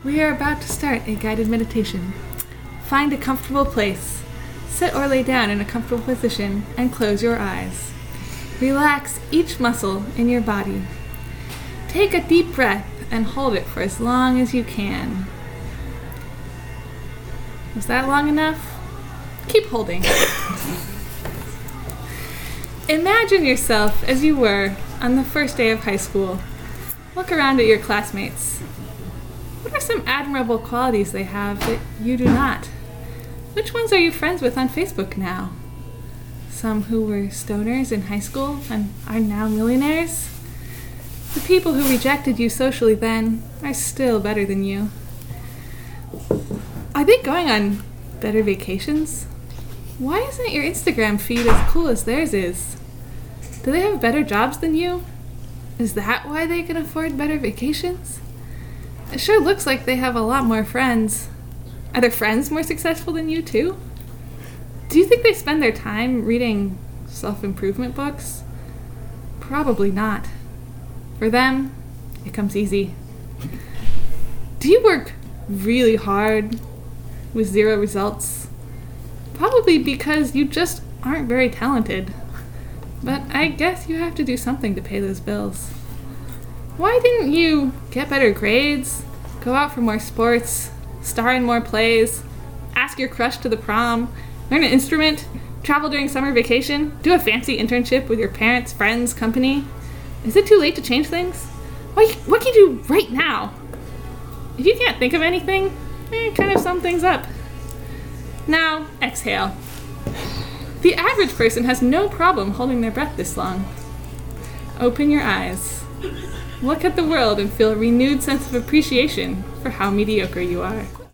We are about to start a guided meditation. Find a comfortable place. Sit or lay down in a comfortable position and close your eyes. Relax each muscle in your body. Take a deep breath and hold it for as long as you can. Was that long enough? Keep holding. Imagine yourself as you were on the first day of high school. Look around at your classmates. What are some admirable qualities they have that you do not? Which ones are you friends with on Facebook now? Some who were stoners in high school and are now millionaires? The people who rejected you socially then are still better than you. Are they going on better vacations? Why isn't your Instagram feed as cool as theirs is? Do they have better jobs than you? Is that why they can afford better vacations? It sure looks like they have a lot more friends. Are their friends more successful than you too? Do you think they spend their time reading self-improvement books? Probably not. For them, it comes easy. Do you work really hard with zero results? Probably because you just aren't very talented. But I guess you have to do something to pay those bills. Why didn't you get better grades, go out for more sports, star in more plays, ask your crush to the prom, learn an instrument, travel during summer vacation, do a fancy internship with your parents' friends' company? Is it too late to change things? What can you do right now? If you can't think of anything, kind of sum things up. Now, exhale. The average person has no problem holding their breath this long. Open your eyes. Look at the world and feel a renewed sense of appreciation for how mediocre you are.